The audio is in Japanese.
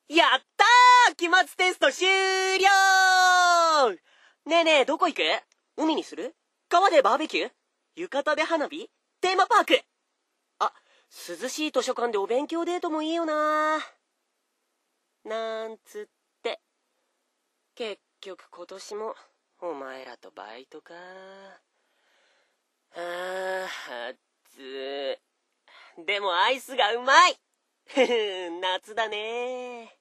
やったー！期末テスト終了！ねえねえ、どこ行く？海にする？川でバーベキュー？浴衣で花火？テーマパーク？あ、涼しい図書館でお勉強デートもいいよな。なんつって。結局今年もお前らとバイトか。暑い。でもアイスがうまい。夏だね。